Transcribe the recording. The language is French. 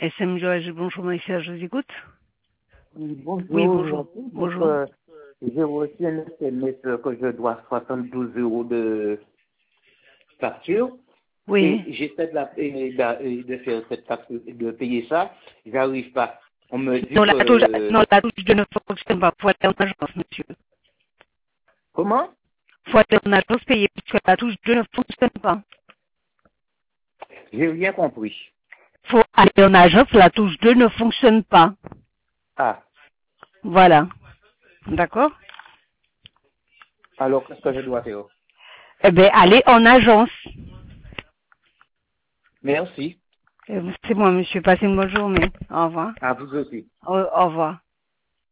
SM Joël, bonjour Maïssa, je vous écoute. Oui, bonjour. Oui, bonjour. Bonjour. J'ai reçu un SMS que je dois 72 euros de facture. Oui. Et j'essaie de faire cette facture, de payer ça. J'arrive pas. On me dit Non, que... la touche 2 ne fonctionne pas. Faut aller en agence, monsieur. Comment? Faut aller en agence payer parce que la touche 2 ne fonctionne pas. J'ai rien compris. Faut aller en agence, la touche 2 ne fonctionne pas. Ah, Voilà. D'accord? alors qu'est-ce que je dois faire? Eh bien, allez en agence. Merci. C'est moi, monsieur. Passez une bonne journée. Au revoir. À vous aussi. Au revoir.